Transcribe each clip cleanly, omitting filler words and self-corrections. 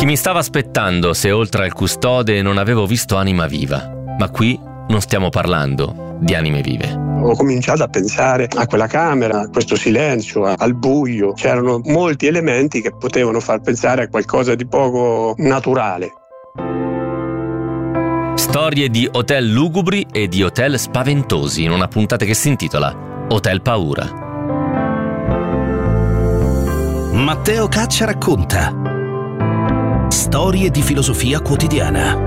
Chi mi stava aspettando se oltre al custode non avevo visto anima viva? Ma qui non stiamo parlando di anime vive. Ho cominciato a pensare a quella camera, a questo silenzio, al buio. C'erano molti elementi che potevano far pensare a qualcosa di poco naturale. Storie di hotel lugubri e di hotel spaventosi in una puntata che si intitola Hotel Paura. Matteo Caccia racconta storie di filosofia quotidiana.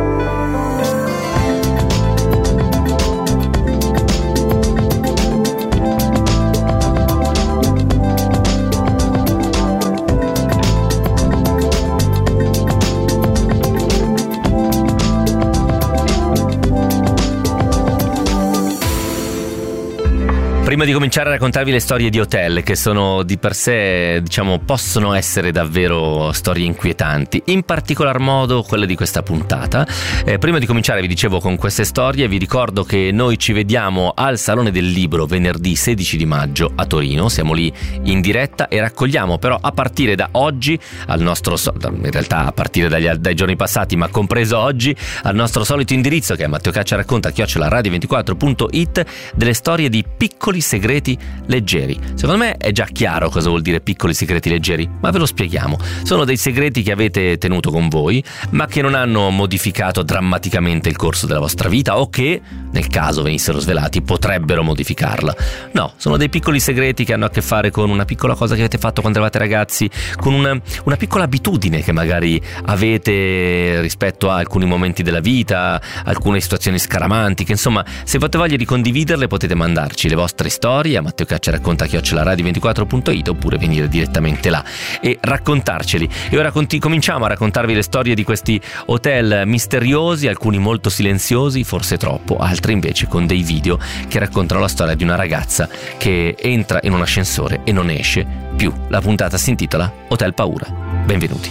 Prima di cominciare a raccontarvi le storie di hotel, che sono di per sé, possono essere davvero storie inquietanti, in particolar modo quelle di questa puntata. Prima di cominciare, vi dicevo, con queste storie, vi ricordo che noi ci vediamo al Salone del Libro venerdì 16 di maggio a Torino. Siamo lì in diretta e raccogliamo però a partire da oggi, in realtà a partire dai giorni passati, ma compreso oggi, al nostro solito indirizzo, che è matteocacciaracconta@radio24.it, delle storie di piccoli segreti leggeri. Secondo me è già chiaro cosa vuol dire piccoli segreti leggeri, ma ve lo spieghiamo. Sono dei segreti che avete tenuto con voi, ma che non hanno modificato drammaticamente il corso della vostra vita, o che, nel caso venissero svelati, potrebbero modificarla. No, sono dei piccoli segreti che hanno a che fare con una piccola cosa che avete fatto quando eravate ragazzi, con una piccola abitudine che magari avete rispetto a alcuni momenti della vita, alcune situazioni scaramantiche. Insomma, se avete voglia di condividerle, potete mandarci le vostre storie a matteocacciaracconta@radio24.it oppure venire direttamente là e raccontarceli. E ora cominciamo a raccontarvi le storie di questi hotel misteriosi, alcuni molto silenziosi, forse troppo, altri invece con dei video che raccontano la storia di una ragazza che entra in un ascensore e non esce più. La puntata si intitola Hotel Paura. Benvenuti.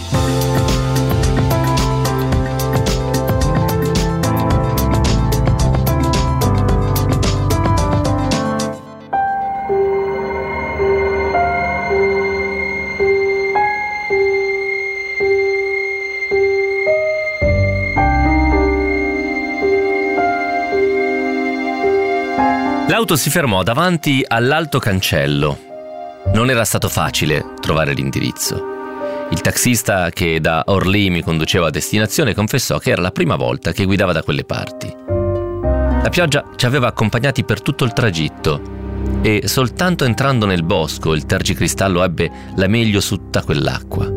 L'auto si fermò davanti all'alto cancello. Non era stato facile trovare l'indirizzo. Il taxista che da Orly mi conduceva a destinazione confessò che era la prima volta che guidava da quelle parti. La pioggia ci aveva accompagnati per tutto il tragitto e soltanto entrando nel bosco il tergicristallo ebbe la meglio su tutta quell'acqua.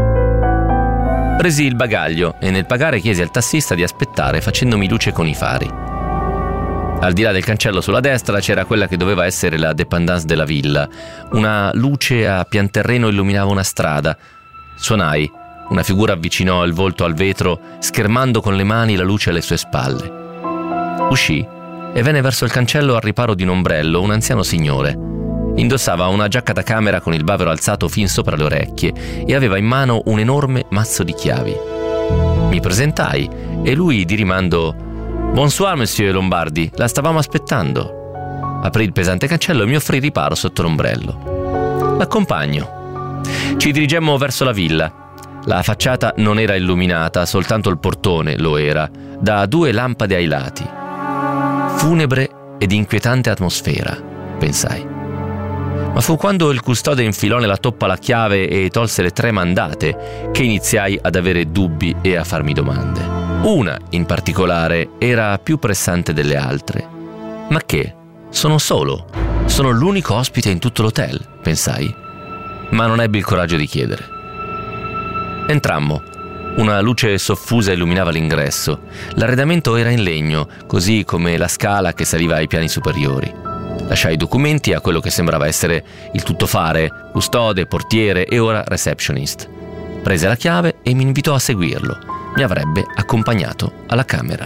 Presi il bagaglio e nel pagare chiesi al tassista di aspettare facendomi luce con i fari. Al di là del cancello sulla destra c'era quella che doveva essere la dépendance della villa. Una luce a pianterreno illuminava una strada. Suonai. Una figura avvicinò il volto al vetro, schermando con le mani la luce alle sue spalle. Uscì e venne verso il cancello al riparo di un ombrello un anziano signore. Indossava una giacca da camera con il bavero alzato fin sopra le orecchie e aveva in mano un enorme mazzo di chiavi. Mi presentai e lui di rimando: «Bonsoir, monsieur Lombardi, la stavamo aspettando». Aprì il pesante cancello e mi offrì riparo sotto l'ombrello. L'accompagno. Ci dirigemmo verso la villa. La facciata non era illuminata, soltanto il portone lo era, da 2 lampade ai lati. Funebre ed inquietante atmosfera, pensai. Ma fu quando il custode infilò nella toppa la chiave e tolse le 3 mandate che iniziai ad avere dubbi e a farmi domande. Una, in particolare, era più pressante delle altre. Ma che? Sono solo. Sono l'unico ospite in tutto l'hotel, pensai. Ma non ebbi il coraggio di chiedere. Entrammo. Una luce soffusa illuminava l'ingresso. L'arredamento era in legno, così come la scala che saliva ai piani superiori. Lasciai i documenti a quello che sembrava essere il tuttofare, custode, portiere e ora receptionist. Prese la chiave e mi invitò a seguirlo. Mi avrebbe accompagnato alla camera.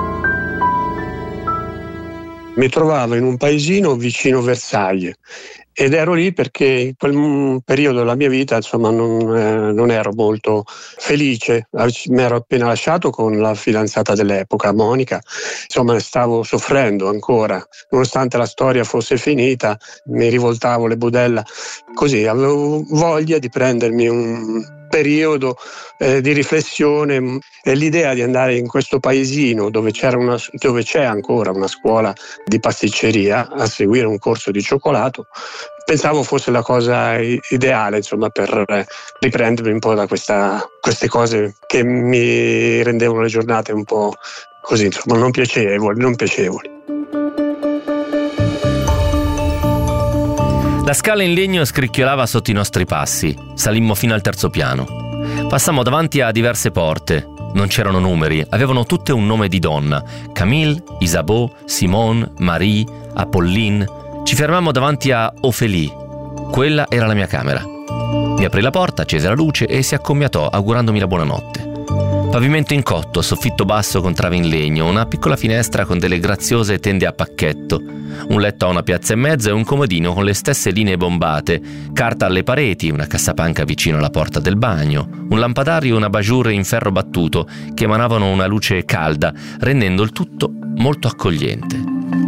Mi trovavo in un paesino vicino Versailles ed ero lì perché in quel periodo della mia vita insomma non ero molto felice. Mi ero appena lasciato con la fidanzata dell'epoca, Monica, insomma stavo soffrendo ancora, nonostante la storia fosse finita, mi rivoltavo le budella, così avevo voglia di prendermi un periodo di riflessione, e l'idea di andare in questo paesino dove c'è ancora una scuola di pasticceria a seguire un corso di cioccolato, pensavo fosse la cosa ideale, insomma, per riprendermi un po' da queste cose che mi rendevano le giornate un po' così, insomma, non piacevoli. La scala in legno scricchiolava sotto i nostri passi. Salimmo fino al 3° piano. Passammo davanti a diverse porte. Non c'erano numeri, avevano tutte un nome di donna: Camille, Isabeau, Simone, Marie, Apolline. Ci fermammo davanti a Ophélie. Quella era la mia camera. Mi aprì la porta, accese la luce e si accomiatò augurandomi la buonanotte. Pavimento in cotto, soffitto basso con trave in legno, una piccola finestra con delle graziose tende a pacchetto, un letto a 1,5 piazze e un comodino con le stesse linee bombate, carta alle pareti, una cassapanca vicino alla porta del bagno, un lampadario e una bajour in ferro battuto che emanavano una luce calda, rendendo il tutto molto accogliente.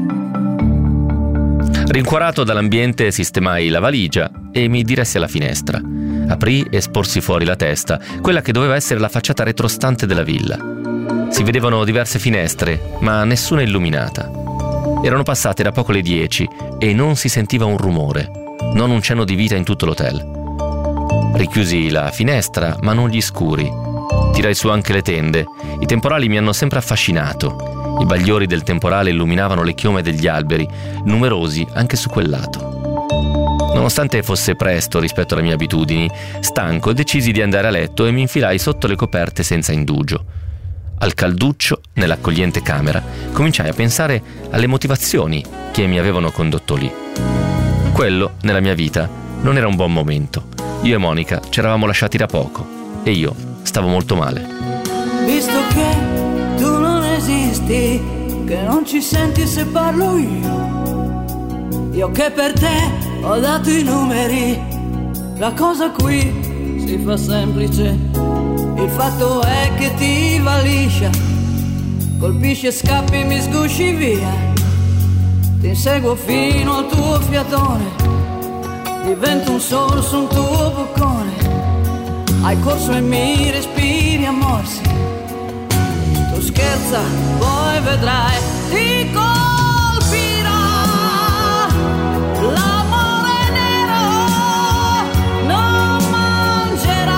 Rincuorato dall'ambiente sistemai la valigia e mi diressi alla finestra. Aprì e sporsi fuori la testa, quella che doveva essere la facciata retrostante della villa. Si vedevano diverse finestre, ma nessuna illuminata. Erano passate da poco le 10 e non si sentiva un rumore, non un cenno di vita in tutto l'hotel. Richiusi la finestra, ma non gli scuri. Tirai su anche le tende. I temporali mi hanno sempre affascinato. I bagliori del temporale illuminavano le chiome degli alberi, numerosi anche su quel lato. Nonostante fosse presto rispetto alle mie abitudini, stanco, decisi di andare a letto e mi infilai sotto le coperte senza indugio. Al calduccio, nell'accogliente camera, cominciai a pensare alle motivazioni che mi avevano condotto lì. Quello, nella mia vita, non era un buon momento. Io e Monica ci eravamo lasciati da poco e io stavo molto male. Visto che tu non esisti, che non ci senti se parlo io che per te ho dato i numeri, la cosa qui si fa semplice. Il fatto è che ti va liscia, colpisci e scappi, mi sgusci via. Ti inseguo fino al tuo fiatone, divento un sorso, un tuo boccone. Hai corso e mi respiri a morsi. Tu scherza, poi vedrai, ti colpirà. L'amore nero non mangerai,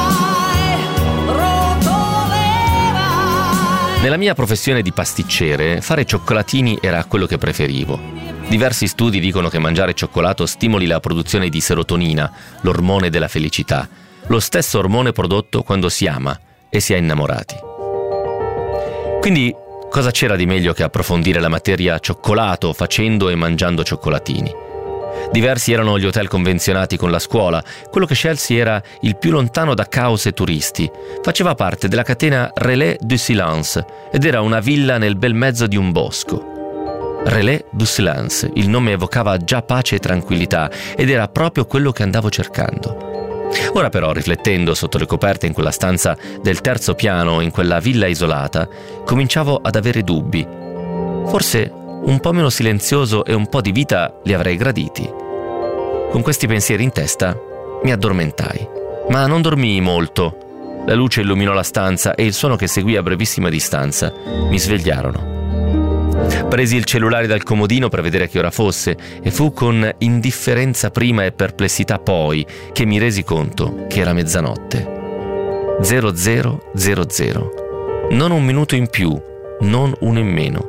rotolerai. Nella mia professione di pasticcere, fare cioccolatini era quello che preferivo. Diversi studi dicono che mangiare cioccolato stimoli la produzione di serotonina, l'ormone della felicità, lo stesso ormone prodotto quando si ama e si è innamorati. Quindi cosa c'era di meglio che approfondire la materia cioccolato facendo e mangiando cioccolatini? Diversi erano gli hotel convenzionati con la scuola. Quello che scelsi era il più lontano da caos e turisti. Faceva parte della catena Relais du Silence ed era una villa nel bel mezzo di un bosco. Relais du Silence, il nome evocava già pace e tranquillità ed era proprio quello che andavo cercando. Ora però, riflettendo sotto le coperte in quella stanza del 3° piano, in quella villa isolata, cominciavo ad avere dubbi. Forse un po' meno silenzioso e un po' di vita li avrei graditi. Con questi pensieri in testa mi addormentai, ma non dormii molto. La luce illuminò la stanza e il suono che seguì a brevissima distanza mi svegliarono. Presi il cellulare dal comodino per vedere che ora fosse e fu con indifferenza prima e perplessità poi che mi resi conto che era mezzanotte. 00:00. Non un minuto in più, non uno in meno.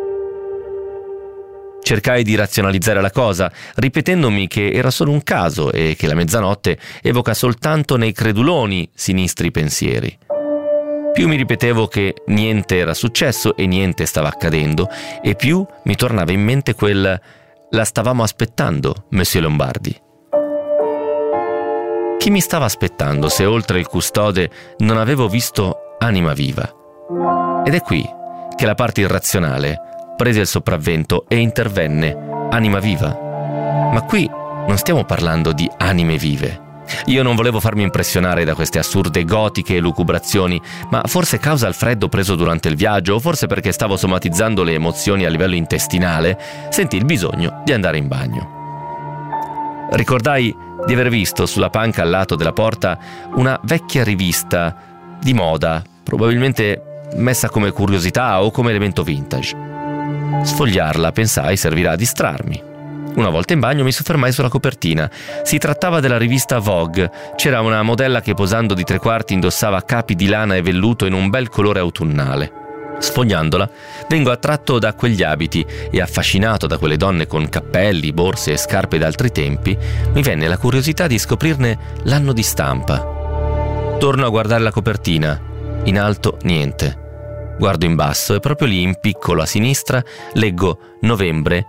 Cercai di razionalizzare la cosa, ripetendomi che era solo un caso e che la mezzanotte evoca soltanto nei creduloni sinistri pensieri. Più mi ripetevo che niente era successo e niente stava accadendo, e più mi tornava in mente quel «la stavamo aspettando, Monsieur Lombardi». Chi mi stava aspettando se oltre il custode non avevo visto anima viva? Ed è qui che la parte irrazionale prese il sopravvento e intervenne anima viva. Ma qui non stiamo parlando di anime vive. Io non volevo farmi impressionare da queste assurde gotiche elucubrazioni, ma forse causa il freddo preso durante il viaggio, o forse perché stavo somatizzando le emozioni a livello intestinale, sentii il bisogno di andare in bagno. Ricordai di aver visto sulla panca al lato della porta una vecchia rivista di moda, probabilmente messa come curiosità o come elemento vintage. Sfogliarla, pensai, servirà a distrarmi. Una volta in bagno mi soffermai sulla copertina. Si trattava della rivista Vogue. C'era una modella che posando di 3/4 indossava capi di lana e velluto in un bel colore autunnale. Sfogliandola, vengo attratto da quegli abiti e affascinato da quelle donne con cappelli, borse e scarpe d'altri tempi, mi venne la curiosità di scoprirne l'anno di stampa. Torno a guardare la copertina. In alto niente. Guardo in basso e proprio lì, in piccolo a sinistra, leggo novembre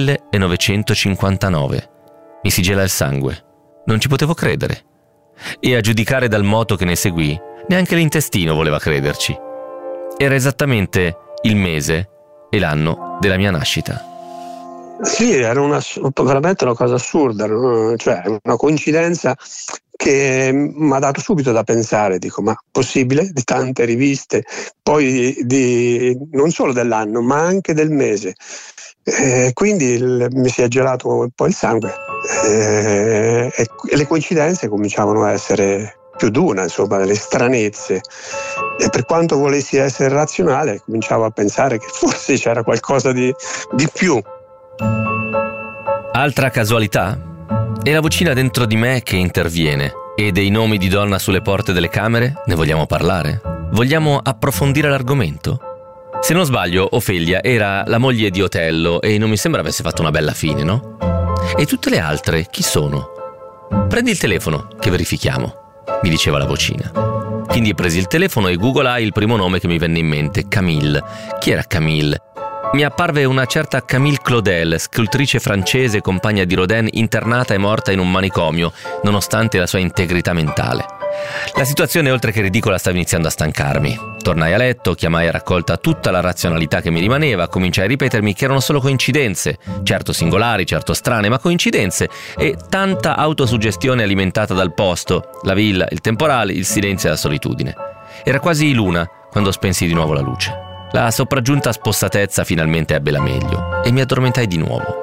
1959. Mi si gela il sangue. Non ci potevo credere. E a giudicare dal moto che ne seguì, neanche l'intestino voleva crederci. Era esattamente il mese e l'anno della mia nascita. Sì, era veramente una cosa assurda, no? Cioè una coincidenza che mi ha dato subito da pensare, dico, ma possibile? Di tante riviste, poi non solo dell'anno, ma anche del mese. Quindi mi si è gelato un po' il sangue e le coincidenze cominciavano a essere più d'una, insomma, delle stranezze. E per quanto volessi essere razionale, cominciavo a pensare che forse c'era qualcosa di più. Altra casualità? È la vocina dentro di me che interviene. E dei nomi di donna sulle porte delle camere? Ne vogliamo parlare? Vogliamo approfondire l'argomento? Se non sbaglio, Ofelia era la moglie di Otello e non mi sembra avesse fatto una bella fine, no? E tutte le altre chi sono? Prendi il telefono che verifichiamo, mi diceva la vocina. Quindi presi il telefono e googolai il primo nome che mi venne in mente, Camille. Chi era Camille? Mi apparve una certa Camille Claudel, scultrice francese, compagna di Rodin, internata e morta in un manicomio, nonostante la sua integrità mentale. La situazione, oltre che ridicola, stava iniziando a stancarmi. Tornai a letto, chiamai a raccolta tutta la razionalità che mi rimaneva, cominciai a ripetermi che erano solo coincidenze, certo singolari, certo strane, ma coincidenze, e tanta autosuggestione alimentata dal posto, la villa, il temporale, il silenzio e la solitudine. Era quasi l'una quando spensi di nuovo la luce. La sopraggiunta spossatezza finalmente ebbe la meglio e mi addormentai di nuovo.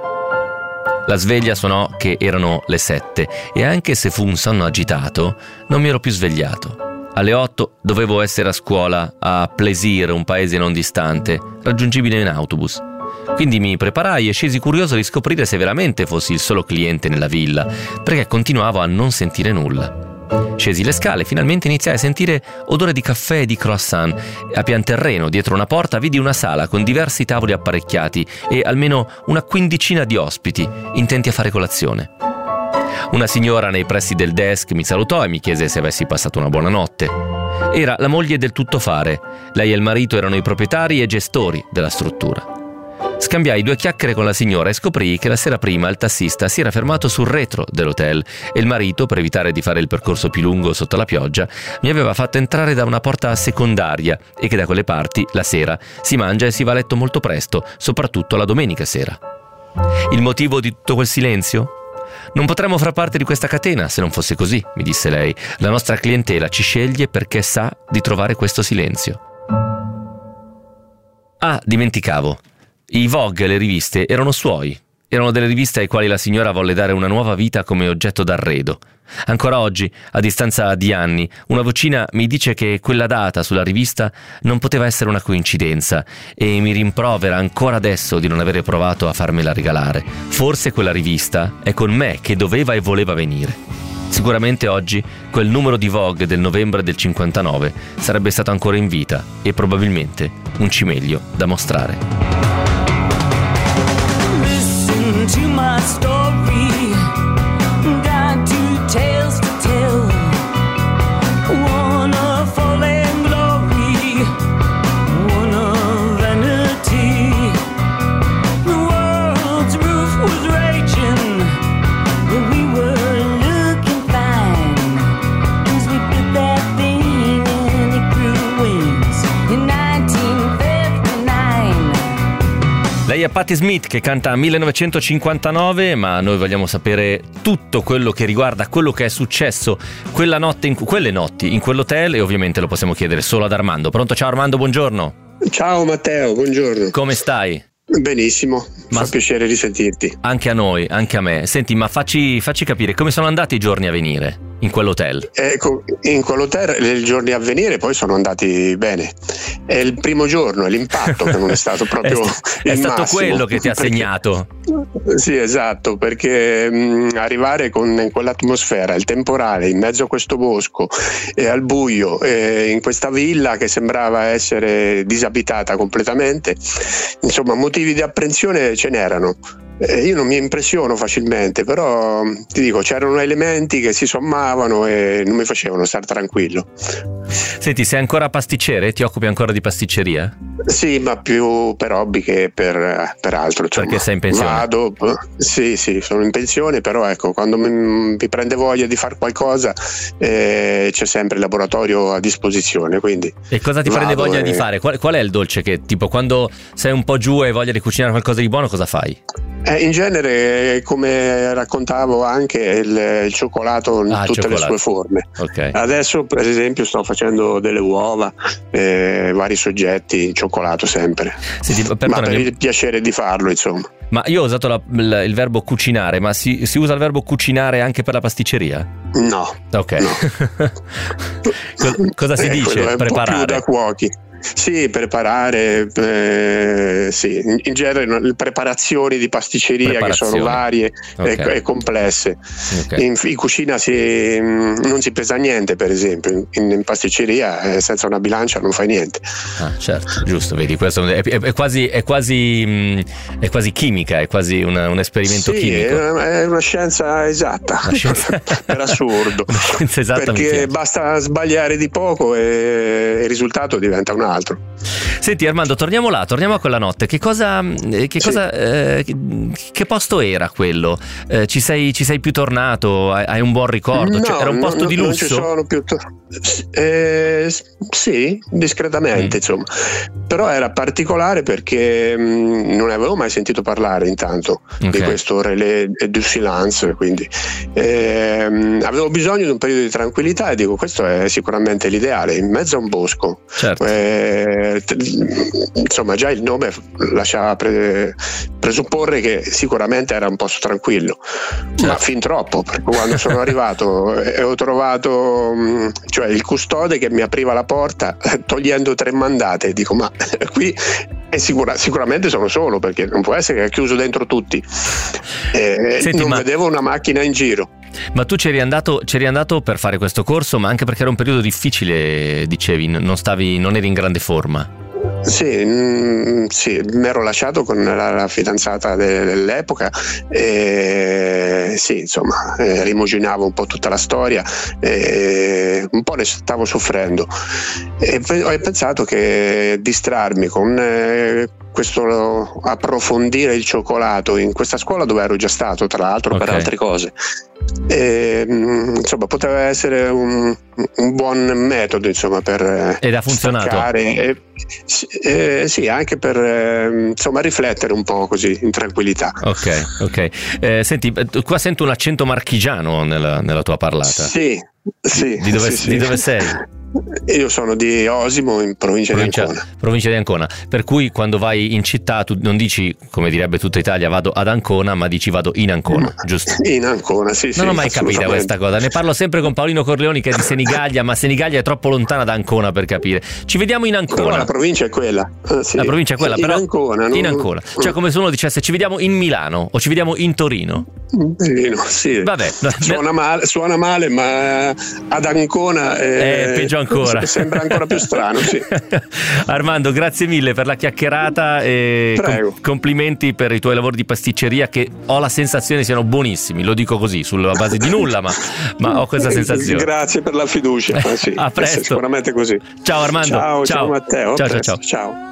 La sveglia suonò che erano le 7 e anche se fu un sonno agitato, non mi ero più svegliato. Alle 8 dovevo essere a scuola a Plaisir, un paese non distante, raggiungibile in autobus. Quindi mi preparai e scesi curioso di scoprire se veramente fossi il solo cliente nella villa, perché continuavo a non sentire nulla. Scesi le scale e finalmente iniziai a sentire odore di caffè e di croissant. A pian terreno, dietro una porta, vidi una sala con diversi tavoli apparecchiati e almeno una quindicina di ospiti, intenti a fare colazione. Una signora nei pressi del desk mi salutò e mi chiese se avessi passato una buona notte. Era la moglie del tuttofare. Lei e il marito erano i proprietari e gestori della struttura. Scambiai 2 chiacchiere con la signora e scoprii che la sera prima il tassista si era fermato sul retro dell'hotel e il marito, per evitare di fare il percorso più lungo sotto la pioggia, mi aveva fatto entrare da una porta secondaria e che da quelle parti, la sera, si mangia e si va a letto molto presto, soprattutto la domenica sera. Il motivo di tutto quel silenzio? Non potremmo far parte di questa catena se non fosse così, mi disse lei. La nostra clientela ci sceglie perché sa di trovare questo silenzio. Ah, dimenticavo. I Vogue e le riviste erano suoi. Erano delle riviste ai quali la signora volle dare una nuova vita come oggetto d'arredo. Ancora oggi, a distanza di anni, una vocina mi dice che quella data sulla rivista non poteva essere una coincidenza e mi rimprovera ancora adesso di non avere provato a farmela regalare. Forse quella rivista è con me che doveva e voleva venire. Sicuramente oggi quel numero di Vogue del novembre del 59 sarebbe stato ancora in vita e probabilmente un cimelio da mostrare. To my story, got 2 tales to tell. One of fallen glory, one of vanity. The world's roof was raging, but we were looking fine as we put that thing and it grew wings in 1959. Lei Patti Smith che canta 1959, ma noi vogliamo sapere tutto quello che riguarda quello che è successo quelle notti in quell'hotel, e ovviamente lo possiamo chiedere solo ad Armando. Pronto? Ciao Armando, buongiorno. Ciao Matteo, buongiorno. Come stai? Benissimo, fa piacere risentirti. Anche a noi, anche a me. Senti, ma facci capire come sono andati i giorni a venire in quell'hotel. In quell'hotel i giorni a venire poi sono andati bene. È il primo giorno, è l'impatto che non è stato proprio è stato massimo, quello che ti ha segnato. Sì, esatto, perché arrivare con quell'atmosfera, il temporale in mezzo a questo bosco e al buio, in questa villa che sembrava essere disabitata completamente, insomma motivi di apprensione ce n'erano. Io non mi impressiono facilmente, però ti dico, c'erano elementi che si sommavano e non mi facevano stare tranquillo. Senti, sei ancora pasticcere? Ti occupi ancora di pasticceria? Sì, ma più per hobby che per altro. Insomma, perché sei in pensione? Sì, sono in pensione, però ecco, quando mi prende voglia di fare qualcosa c'è sempre il laboratorio a disposizione. Quindi e cosa ti prende voglia di fare? Qual è il dolce che, tipo, quando sei un po' giù e hai voglia di cucinare qualcosa di buono, cosa fai? In genere, come raccontavo, anche il cioccolato in tutte le sue forme. Okay. Adesso per esempio sto facendo delle uova, vari soggetti in cioccolato sempre. Senti, ma per il piacere di farlo, insomma. Ma io ho usato il verbo cucinare, ma si usa il verbo cucinare anche per la pasticceria? No. Ok. No. Cosa si dice? È preparare? Un po' più da cuochi. Sì, preparare, sì, in genere le preparazioni di pasticceria che sono varie e complesse. Okay. In cucina non si pesa niente, per esempio, in pasticceria senza una bilancia non fai niente. Ah, certo, giusto, vedi, questo è quasi chimica, è quasi un esperimento chimico. È una scienza esatta, per assurdo. Una scienza esatta, perché basta sbagliare di poco e il risultato diventa un altro. Senti Armando, torniamo a quella notte. Che posto era quello? Ci sei più tornato? Hai un buon ricordo? No, era un posto di lusso? Non ci sono più sì, discretamente, insomma. Però era particolare perché non avevo mai sentito parlare intanto di questo relais du silence, quindi avevo bisogno di un periodo di tranquillità e dico, questo è sicuramente l'ideale, in mezzo a un bosco. Certo. Insomma, già il nome lasciava presupporre che sicuramente era un posto tranquillo, ma fin troppo, perché quando sono arrivato e ho trovato cioè il custode che mi apriva la porta togliendo 3 mandate, dico, ma qui è sicuramente sono solo, perché non può essere che è chiuso dentro tutti. Senti, non vedevo una macchina in giro. Ma tu c'eri andato per fare questo corso, ma anche perché era un periodo difficile, dicevi, non eri in grande forma. Sì, mi ero lasciato con la fidanzata dell'epoca e sì, insomma, rimuginavo un po' tutta la storia e un po' ne stavo soffrendo e ho pensato che distrarmi con questo approfondire il cioccolato in questa scuola dove ero già stato, tra l'altro, per altre cose, e, insomma, poteva essere un buon metodo, insomma, per ed ha funzionato. Sì, anche per insomma riflettere un po' così in tranquillità. Ok. Senti, qua sento un accento marchigiano nella tua parlata. Sì. Di dove sei? Io sono di Osimo, in provincia di Ancona. Per cui quando vai in città tu non dici, come direbbe tutta Italia, vado ad Ancona, ma dici vado in Ancona, giusto? In Ancona, sì. Non ho mai capito questa cosa. Ne parlo sempre con Paolino Corleoni, che è di Senigallia, ma Senigallia è troppo lontana da Ancona per capire. Ci vediamo in Ancona. No, la provincia è quella. Sì. La provincia è quella, però in Ancona. Cioè, come se uno dicesse ci vediamo in Milano o ci vediamo in Torino. Sì. Vabbè. Suona male, ma ad Ancona è peggio ancora. Sembra ancora più strano, sì. Armando, grazie mille per la chiacchierata e complimenti per i tuoi lavori di pasticceria, che ho la sensazione siano buonissimi, lo dico così sulla base di nulla, ma ho questa sensazione. Grazie per la fiducia. Sì, a presto. Sicuramente così. Ciao Armando. Ciao Matteo. Ciao.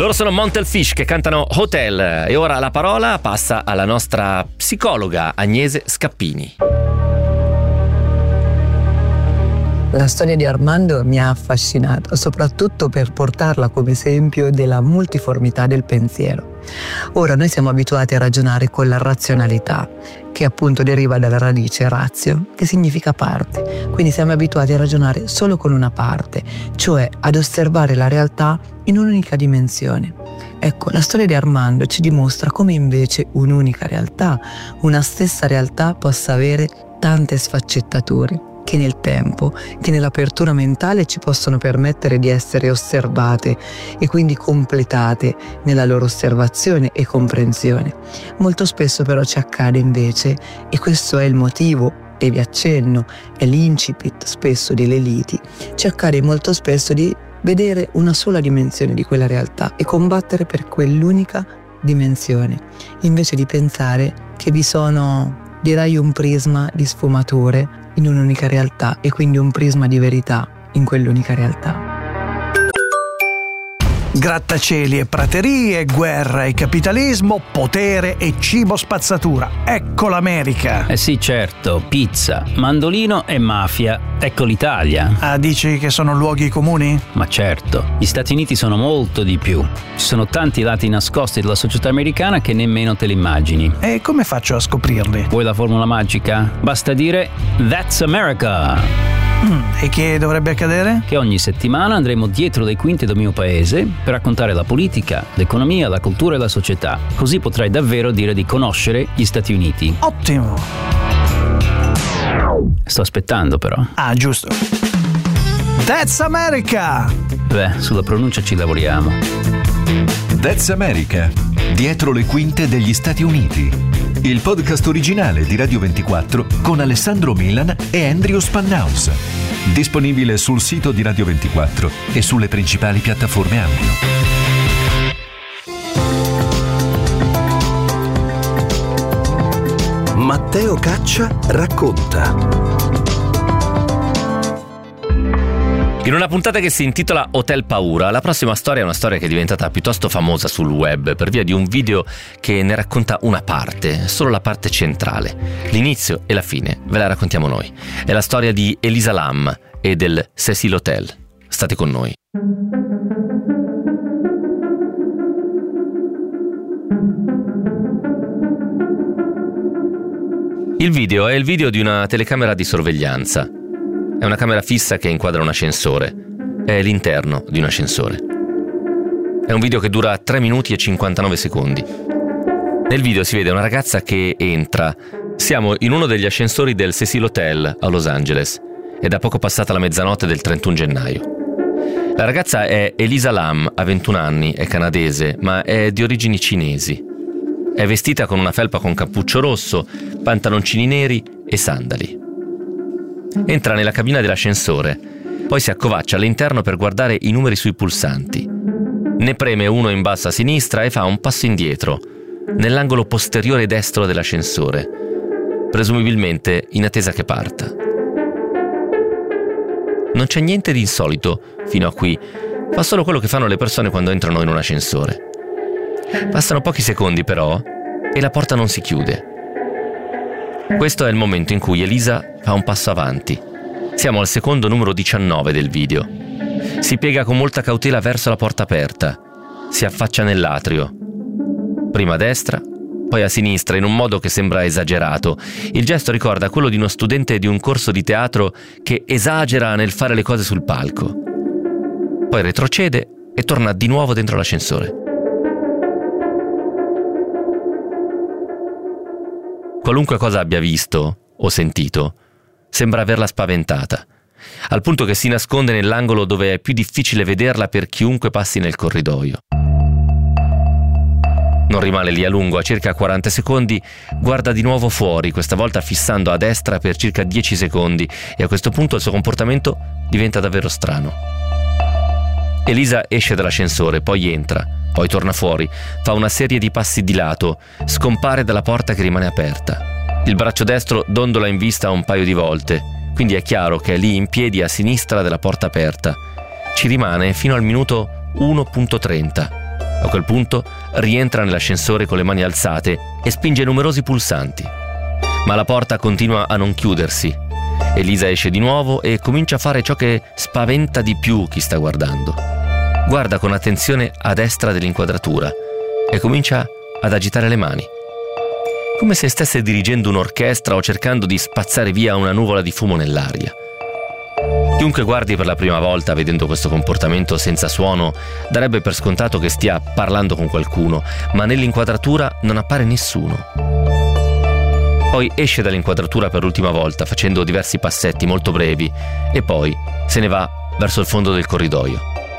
Loro sono Montelfish che cantano Hotel e ora la parola passa alla nostra psicologa Agnese Scappini. La storia di Armando mi ha affascinato, soprattutto per portarla come esempio della multiformità del pensiero. Ora noi siamo abituati a ragionare con la razionalità, che appunto deriva dalla radice ratio, che significa parte. Quindi siamo abituati a ragionare solo con una parte, cioè ad osservare la realtà in un'unica dimensione. Ecco, la storia di Armando ci dimostra come invece un'unica realtà, una stessa realtà possa avere tante sfaccettature che nel tempo, che nell'apertura mentale ci possono permettere di essere osservate e quindi completate nella loro osservazione e comprensione. Molto spesso però ci accade invece, e questo è il motivo, e vi accenno, è l'incipit spesso delle liti, ci accade molto spesso di vedere una sola dimensione di quella realtà e combattere per quell'unica dimensione, invece di pensare che vi sono, direi, un prisma di sfumature in un'unica realtà e quindi un prisma di verità in quell'unica realtà. Grattacieli e praterie, guerra e capitalismo, potere e cibo spazzatura. Ecco l'America. Eh sì, certo, pizza, mandolino e mafia. Ecco l'Italia. Ah, dici che sono luoghi comuni? Ma certo, gli Stati Uniti sono molto di più. Ci sono tanti lati nascosti della società americana che nemmeno te li immagini. E come faccio a scoprirli? Vuoi la formula magica? Basta dire That's America! E che dovrebbe accadere? Che ogni settimana andremo dietro le quinte del mio paese per raccontare la politica, l'economia, la cultura e la società. Così potrai davvero dire di conoscere gli Stati Uniti. Ottimo! Sto aspettando però. Ah, giusto. That's America! Beh, sulla pronuncia ci lavoriamo. That's America. Dietro le quinte degli Stati Uniti. Il podcast originale di Radio 24 con Alessandro Milan e Andrew Spannaus. Disponibile sul sito di Radio 24 e sulle principali piattaforme audio. Matteo Caccia racconta. In una puntata che si intitola Hotel Paura, la prossima storia è una storia che è diventata piuttosto famosa sul web per via di un video che ne racconta una parte, solo la parte centrale. L'inizio e la fine ve la raccontiamo noi. È la storia di Elisa Lam e del Cecil Hotel. State con noi. Il video è il video di una telecamera di sorveglianza. È una camera fissa che inquadra un ascensore. È l'interno di un ascensore. È un video che dura 3 minuti e 59 secondi. Nel video si vede una ragazza che entra. Siamo in uno degli ascensori del Cecil Hotel a Los Angeles. È da poco passata la mezzanotte del 31 gennaio. La ragazza è Elisa Lam, ha 21 anni, è canadese, ma è di origini cinesi. È vestita con una felpa con cappuccio rosso, pantaloncini neri e sandali. Entra nella cabina dell'ascensore, poi si accovaccia all'interno per guardare i numeri sui pulsanti. Ne preme uno in basso a sinistra e fa un passo indietro, nell'angolo posteriore destro dell'ascensore, presumibilmente in attesa che parta. Non c'è niente di insolito fino a qui, fa solo quello che fanno le persone quando entrano in un ascensore. Passano pochi secondi però e la porta non si chiude. Questo è il momento in cui Elisa fa un passo avanti. Siamo al secondo numero 19 del video. Si piega con molta cautela verso la porta aperta. Si affaccia nell'atrio. Prima a destra, poi a sinistra in un modo che sembra esagerato. Il gesto ricorda quello di uno studente di un corso di teatro che esagera nel fare le cose sul palco. Poi retrocede e torna di nuovo dentro l'ascensore. Qualunque cosa abbia visto o sentito, sembra averla spaventata, al punto che si nasconde nell'angolo dove è più difficile vederla per chiunque passi nel corridoio. Non rimane lì a lungo, a circa 40 secondi guarda di nuovo fuori, questa volta fissando a destra per circa 10 secondi, e a questo punto il suo comportamento diventa davvero strano. Elisa esce dall'ascensore, poi entra, poi torna fuori, fa una serie di passi di lato, scompare dalla porta che rimane aperta. Il braccio destro dondola in vista un paio di volte, quindi è chiaro che è lì in piedi a sinistra della porta aperta. Ci rimane fino al minuto 1.30. A quel punto rientra nell'ascensore con le mani alzate e spinge numerosi pulsanti. Ma la porta continua a non chiudersi. Elisa esce di nuovo e comincia a fare ciò che spaventa di più chi sta guardando. Guarda con attenzione a destra dell'inquadratura e comincia ad agitare le mani, come se stesse dirigendo un'orchestra o cercando di spazzare via una nuvola di fumo nell'aria. Chiunque guardi per la prima volta vedendo questo comportamento senza suono darebbe per scontato che stia parlando con qualcuno, ma nell'inquadratura non appare nessuno. Poi esce dall'inquadratura per l'ultima volta facendo diversi passetti molto brevi e poi se ne va verso il fondo del corridoio.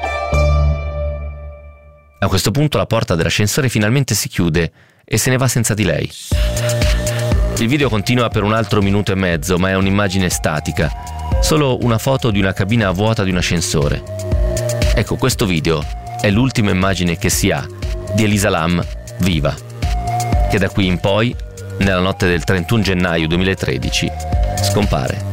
A questo punto la porta dell'ascensore finalmente si chiude e se ne va senza di lei. Il video continua per un altro minuto e mezzo, ma è un'immagine statica, solo una foto di una cabina vuota di un ascensore. Ecco, questo video è l'ultima immagine che si ha di Elisa Lam viva, che da qui in poi, nella notte del 31 gennaio 2013, scompare.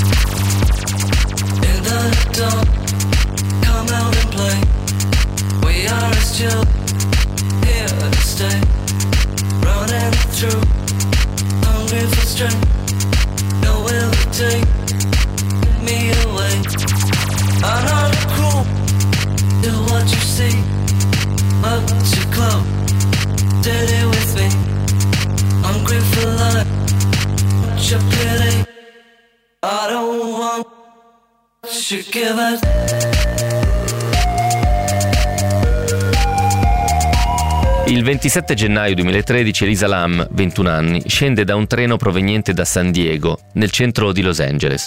Hungry for strength, nowhere to take me away. I'm not cruel, do what you see, up too close, steady with me. Hungry for life, what's your pity? I don't want what you give us. Il 27 gennaio 2013 Elisa Lam, 21 anni, scende da un treno proveniente da San Diego, nel centro di Los Angeles.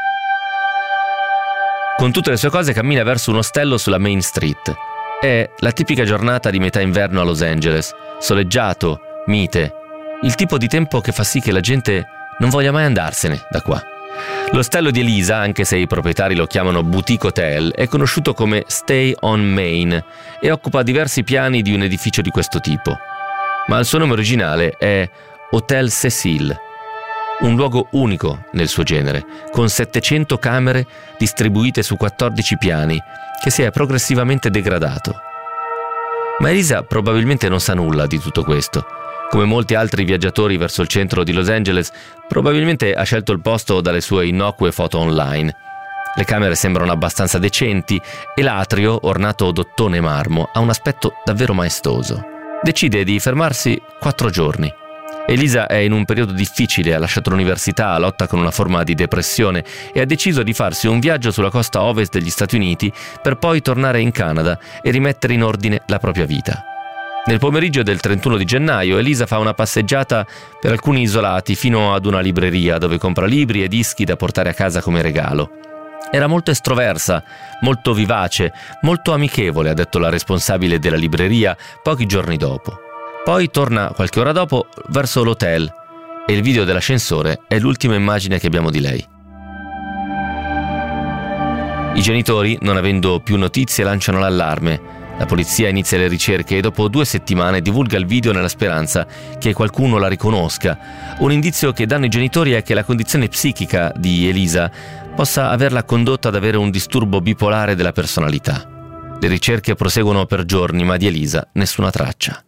Con tutte le sue cose cammina verso un ostello sulla Main Street. È la tipica giornata di metà inverno a Los Angeles, soleggiato, mite, il tipo di tempo che fa sì che la gente non voglia mai andarsene da qua. L'ostello di Elisa, anche se i proprietari lo chiamano boutique hotel, è conosciuto come Stay on Main e occupa diversi piani di un edificio di questo tipo. Ma il suo nome originale è Hotel Cecil, un luogo unico nel suo genere, con 700 camere distribuite su 14 piani, che si è progressivamente degradato. Ma Elisa probabilmente non sa nulla di tutto questo. Come molti altri viaggiatori verso il centro di Los Angeles, probabilmente ha scelto il posto dalle sue innocue foto online. Le camere sembrano abbastanza decenti e l'atrio, ornato d'ottone e marmo, ha un aspetto davvero maestoso. Decide di fermarsi 4 giorni. Elisa è in un periodo difficile, ha lasciato l'università, lotta con una forma di depressione e ha deciso di farsi un viaggio sulla costa ovest degli Stati Uniti per poi tornare in Canada e rimettere in ordine la propria vita. Nel pomeriggio del 31 di gennaio Elisa fa una passeggiata per alcuni isolati fino ad una libreria dove compra libri e dischi da portare a casa come regalo. Era molto estroversa, molto vivace, molto amichevole, ha detto la responsabile della libreria pochi giorni dopo. Poi torna qualche ora dopo verso l'hotel e il video dell'ascensore è l'ultima immagine che abbiamo di lei. I genitori, non avendo più notizie, lanciano l'allarme. La polizia inizia le ricerche e dopo 2 settimane divulga il video nella speranza che qualcuno la riconosca. Un indizio che danno i genitori è che la condizione psichica di Elisa possa averla condotta ad avere un disturbo bipolare della personalità. Le ricerche proseguono per giorni, ma di Elisa nessuna traccia.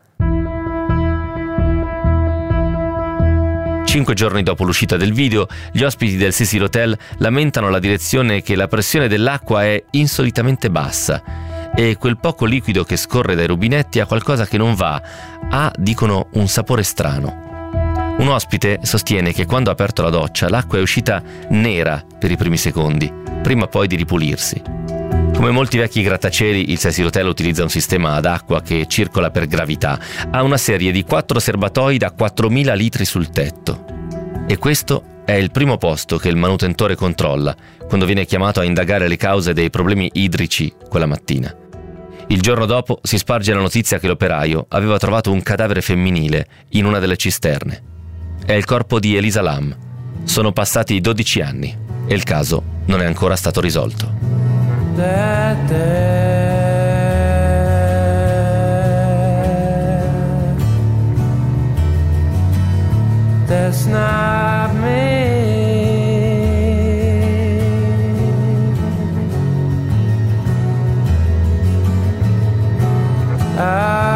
5 giorni dopo l'uscita del video, gli ospiti del Cecil Hotel lamentano alla direzione che la pressione dell'acqua è insolitamente bassa e quel poco liquido che scorre dai rubinetti ha qualcosa che non va, dicono, un sapore strano. Un ospite sostiene che quando ha aperto la doccia l'acqua è uscita nera per i primi secondi, prima poi di ripulirsi. Come molti vecchi grattacieli, il Cecil Hotel utilizza un sistema ad acqua che circola per gravità. Ha una serie di 4 serbatoi da 4.000 litri sul tetto. E questo è il primo posto che il manutentore controlla quando viene chiamato a indagare le cause dei problemi idrici quella mattina. Il giorno dopo si sparge la notizia che l'operaio aveva trovato un cadavere femminile in una delle cisterne. È il corpo di Elisa Lam. Sono passati 12 anni e il caso non è ancora stato risolto. That's not me. I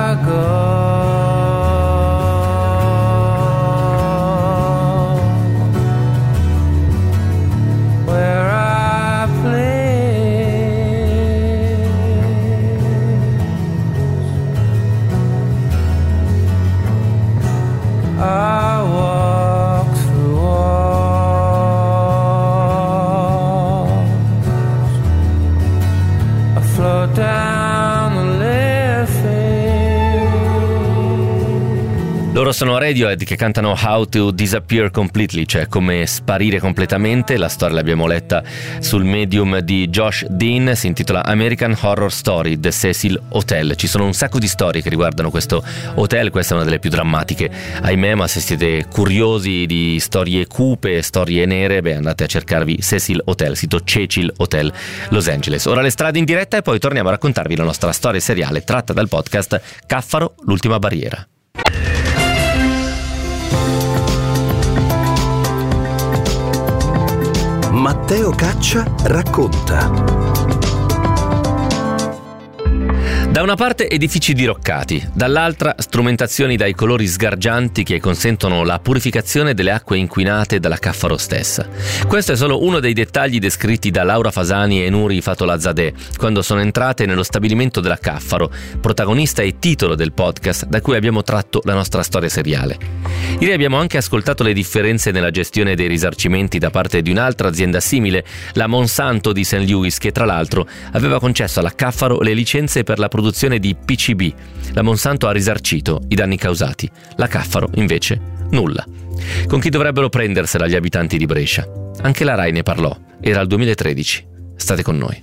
Loro sono Radiohead, che cantano How to Disappear Completely, cioè come sparire completamente. La storia l'abbiamo letta sul Medium di Josh Dean, si intitola American Horror Story, The Cecil Hotel. Ci sono un sacco di storie che riguardano questo hotel, questa è una delle più drammatiche, ahimè, ma se siete curiosi di storie cupe, storie nere, andate a cercarvi Cecil Hotel, sito Cecil Hotel Los Angeles. Ora le strade in diretta e poi torniamo a raccontarvi la nostra storia seriale tratta dal podcast Caffaro, l'ultima barriera. Matteo Caccia racconta. Da una parte edifici diroccati, dall'altra strumentazioni dai colori sgargianti che consentono la purificazione delle acque inquinate dalla Caffaro stessa. Questo è solo uno dei dettagli descritti da Laura Fasani e Nuri Fatolazadeh quando sono entrate nello stabilimento della Caffaro, protagonista e titolo del podcast da cui abbiamo tratto la nostra storia seriale. Ieri abbiamo anche ascoltato le differenze nella gestione dei risarcimenti da parte di un'altra azienda simile, la Monsanto di St. Louis, che tra l'altro aveva concesso alla Caffaro le licenze per la produzione di PCB. La Monsanto ha risarcito i danni causati, la Caffaro invece nulla. Con chi dovrebbero prendersela gli abitanti di Brescia? Anche la Rai ne parlò, era il 2013. State con noi.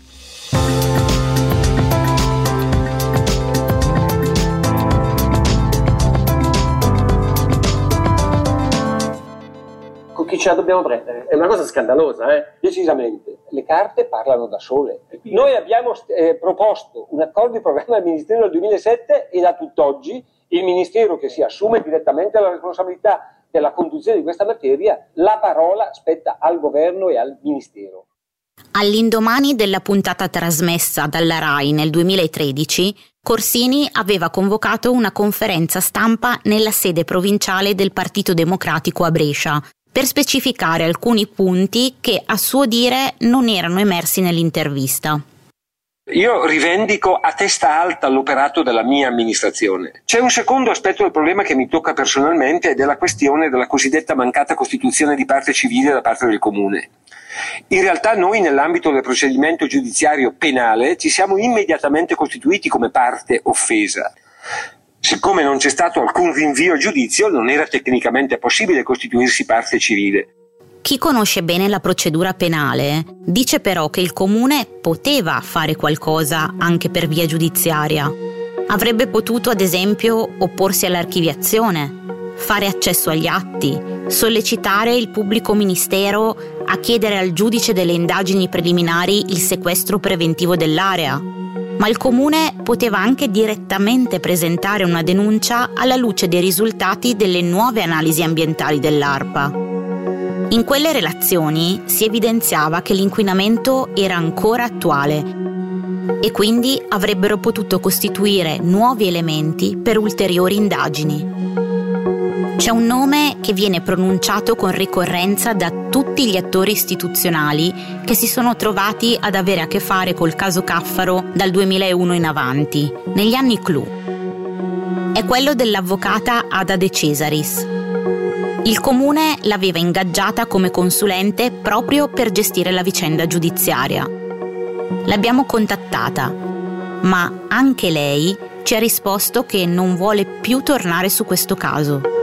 Con chi ce la dobbiamo prendere? È una cosa scandalosa, decisamente. Le carte parlano da sole. Noi abbiamo proposto un accordo di programma del Ministero nel 2007 e da tutt'oggi il Ministero, che si assume direttamente la responsabilità della conduzione di questa materia, la parola spetta al Governo e al Ministero. All'indomani della puntata trasmessa dalla Rai nel 2013, Corsini aveva convocato una conferenza stampa nella sede provinciale del Partito Democratico a Brescia per specificare alcuni punti che, a suo dire, non erano emersi nell'intervista. Io rivendico a testa alta l'operato della mia amministrazione. C'è un secondo aspetto del problema che mi tocca personalmente ed è la questione della cosiddetta mancata costituzione di parte civile da parte del Comune. In realtà noi nell'ambito del procedimento giudiziario penale ci siamo immediatamente costituiti come parte offesa. Siccome non c'è stato alcun rinvio a giudizio, non era tecnicamente possibile costituirsi parte civile. Chi conosce bene la procedura penale dice però che il Comune poteva fare qualcosa anche per via giudiziaria. Avrebbe potuto, ad esempio, opporsi all'archiviazione, fare accesso agli atti, sollecitare il pubblico ministero a chiedere al giudice delle indagini preliminari il sequestro preventivo dell'area. Ma il Comune poteva anche direttamente presentare una denuncia alla luce dei risultati delle nuove analisi ambientali dell'ARPA. In quelle relazioni si evidenziava che l'inquinamento era ancora attuale e quindi avrebbero potuto costituire nuovi elementi per ulteriori indagini. C'è un nome che viene pronunciato con ricorrenza da tutti gli attori istituzionali che si sono trovati ad avere a che fare col caso Caffaro dal 2001 in avanti, negli anni clou. È quello dell'avvocata Ada De Cesaris. Il Comune l'aveva ingaggiata come consulente proprio per gestire la vicenda giudiziaria. L'abbiamo contattata, ma anche lei ci ha risposto che non vuole più tornare su questo caso.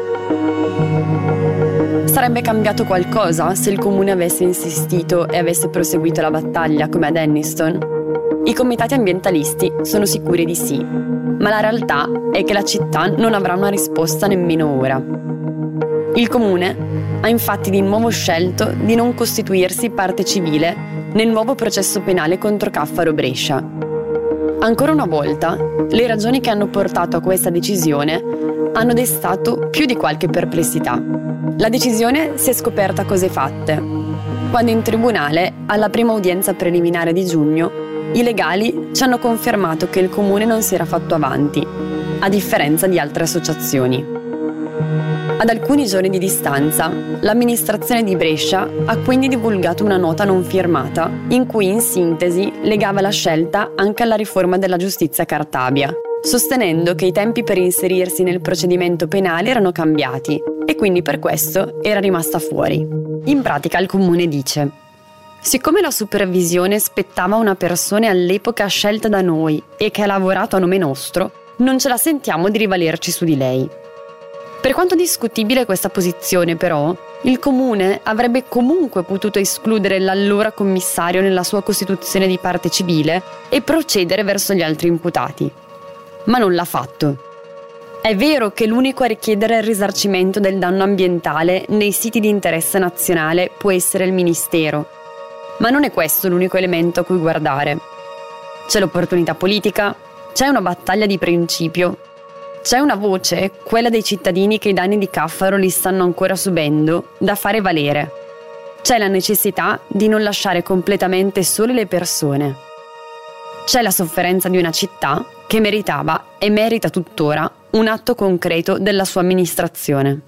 Sarebbe cambiato qualcosa se il Comune avesse insistito e avesse proseguito la battaglia come ad Anniston? I comitati ambientalisti sono sicuri di sì, ma la realtà è che la città non avrà una risposta nemmeno ora. Il Comune ha infatti di nuovo scelto di non costituirsi parte civile nel nuovo processo penale contro Caffaro Brescia. Ancora una volta, le ragioni che hanno portato a questa decisione hanno destato più di qualche perplessità. La decisione si è scoperta cose fatte, quando in tribunale, alla prima udienza preliminare di giugno, i legali ci hanno confermato che il Comune non si era fatto avanti, a differenza di altre associazioni. Ad alcuni giorni di distanza, l'amministrazione di Brescia ha quindi divulgato una nota non firmata, in cui in sintesi legava la scelta anche alla riforma della giustizia Cartabia, sostenendo che i tempi per inserirsi nel procedimento penale erano cambiati e quindi per questo era rimasta fuori. In pratica il Comune dice: siccome la supervisione spettava a una persona all'epoca scelta da noi e che ha lavorato a nome nostro, non ce la sentiamo di rivalerci su di lei. Per quanto discutibile questa posizione, però, il comune avrebbe comunque potuto escludere l'allora commissario nella sua costituzione di parte civile e procedere verso gli altri imputati. Ma non l'ha fatto. È vero che l'unico a richiedere il risarcimento del danno ambientale nei siti di interesse nazionale può essere il Ministero, ma non è questo l'unico elemento a cui guardare. C'è l'opportunità politica, c'è una battaglia di principio, c'è una voce, quella dei cittadini che i danni di Caffaro li stanno ancora subendo, da fare valere. C'è la necessità di non lasciare completamente sole le persone. C'è la sofferenza di una città che meritava e merita tuttora un atto concreto della sua amministrazione.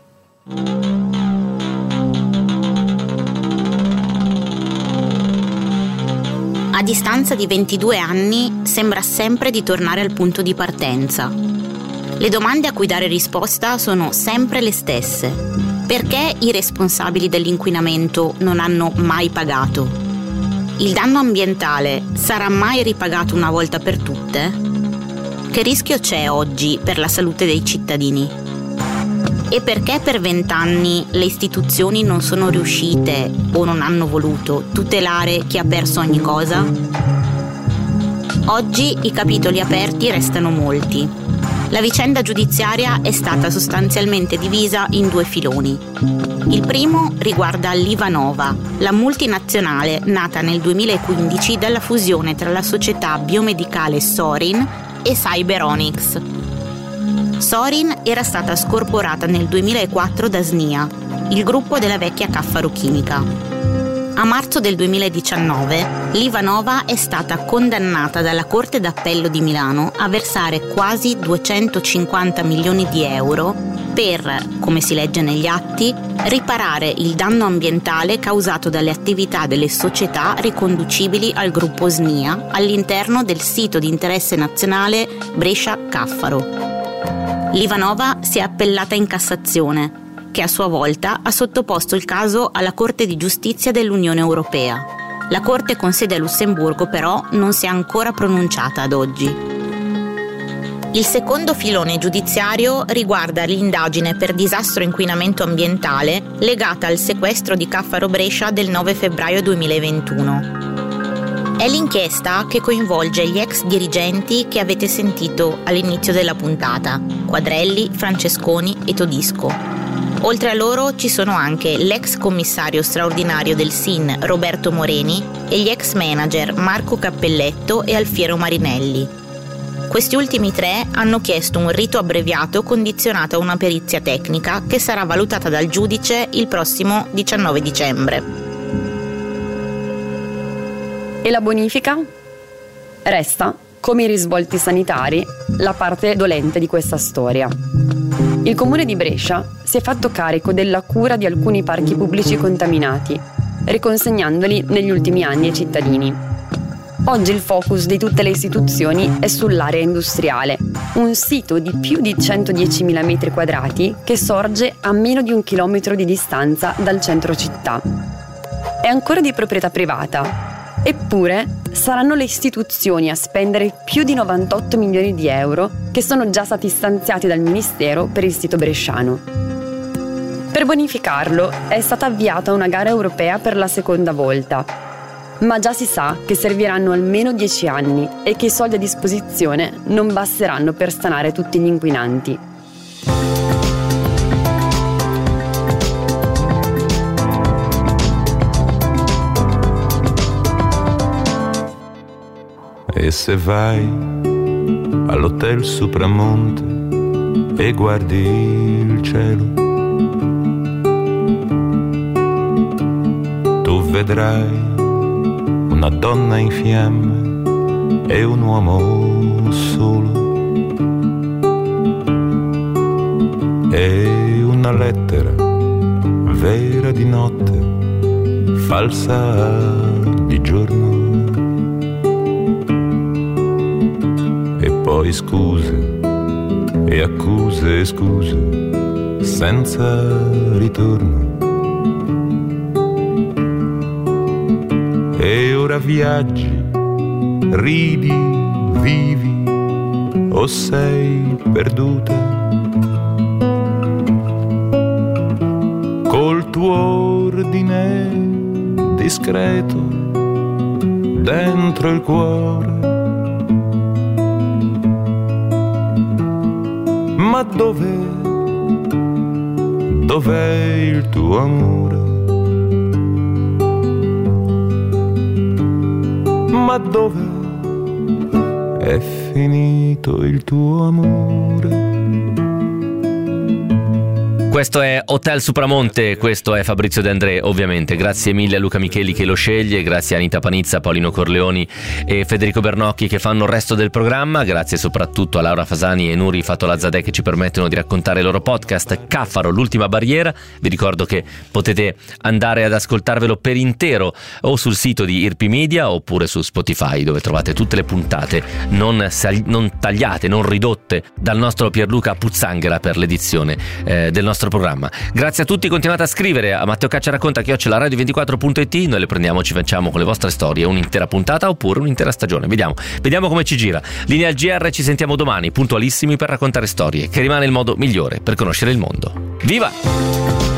A distanza di 22 anni sembra sempre di tornare al punto di partenza. Le domande a cui dare risposta sono sempre le stesse. Perché i responsabili dell'inquinamento non hanno mai pagato? Il danno ambientale sarà mai ripagato una volta per tutte? Che rischio c'è oggi per la salute dei cittadini? E perché per 20 anni le istituzioni non sono riuscite o non hanno voluto tutelare chi ha perso ogni cosa? Oggi i capitoli aperti restano molti. La vicenda giudiziaria è stata sostanzialmente divisa in 2 filoni. Il primo riguarda l'Ivanova, la multinazionale nata nel 2015 dalla fusione tra la società biomedicale Sorin e Cyberonics. Sorin era stata scorporata nel 2004 da SNIA, il gruppo della vecchia Caffaro Chimica. A marzo del 2019 l'Ivanova è stata condannata dalla Corte d'Appello di Milano a versare quasi 250 milioni di euro per, come si legge negli atti, riparare il danno ambientale causato dalle attività delle società riconducibili al gruppo SNIA all'interno del sito di interesse nazionale Brescia-Caffaro. L'Ivanova si è appellata in Cassazione, che a sua volta ha sottoposto il caso alla Corte di Giustizia dell'Unione Europea. La Corte con sede a Lussemburgo però non si è ancora pronunciata ad oggi. Il secondo filone giudiziario riguarda l'indagine per disastro e inquinamento ambientale legata al sequestro di Caffaro Brescia del 9 febbraio 2021. È l'inchiesta che coinvolge gli ex dirigenti che avete sentito all'inizio della puntata: Quadrelli, Francesconi e Todisco. Oltre a loro ci sono anche l'ex commissario straordinario del SIN Roberto Moreni e gli ex manager Marco Cappelletto e Alfiero Marinelli. Questi ultimi 3 hanno chiesto un rito abbreviato condizionato a una perizia tecnica che sarà valutata dal giudice il prossimo 19 dicembre. E la bonifica? Resta, come i risvolti sanitari, la parte dolente di questa storia. Il comune di Brescia si è fatto carico della cura di alcuni parchi pubblici contaminati, riconsegnandoli negli ultimi anni ai cittadini. Oggi il focus di tutte le istituzioni è sull'area industriale, un sito di più di 110.000 metri quadrati che sorge a meno di 1 chilometro di distanza dal centro città. È ancora di proprietà privata, eppure saranno le istituzioni a spendere più di 98 milioni di euro che sono già stati stanziati dal Ministero per il sito bresciano. Per bonificarlo è stata avviata una gara europea per la seconda volta, ma già si sa che serviranno almeno 10 anni e che i soldi a disposizione non basteranno per stanare tutti gli inquinanti. E se vai all'hotel Supramonte e guardi il cielo, tu vedrai una donna in fiamme e un uomo solo, e una lettera vera di notte, falsa di giorno. Poi scuse e accuse e scuse senza ritorno. E ora viaggi, ridi, vivi o sei perduta. ordine discreto dentro il cuore. Ma dov'è il tuo amore? Ma dove è finito il tuo amore? Questo è Hotel Supramonte, questo è Fabrizio De André, ovviamente. Grazie mille a Luca Micheli che lo sceglie, grazie a Anita Panizza, Paolino Corleoni e Federico Bernocchi che fanno il resto del programma, grazie soprattutto a Laura Fasani e Nuri Fatolazadeh che ci permettono di raccontare i loro podcast. Caffaro, l'ultima barriera, vi ricordo che potete andare ad ascoltarvelo per intero o sul sito di Irpi Media oppure su Spotify, dove trovate tutte le puntate non tagliate, non ridotte dal nostro Pierluca Puzzanghera per l'edizione del nostro programma. Grazie a tutti, continuate a scrivere a matteocacciaracconta@radio24.it. Noi le prendiamo, ci facciamo con le vostre storie un'intera puntata oppure un'intera stagione, vediamo come ci gira. Linea al GR, ci sentiamo domani puntualissimi per raccontare storie, che rimane il modo migliore per conoscere il mondo. Viva!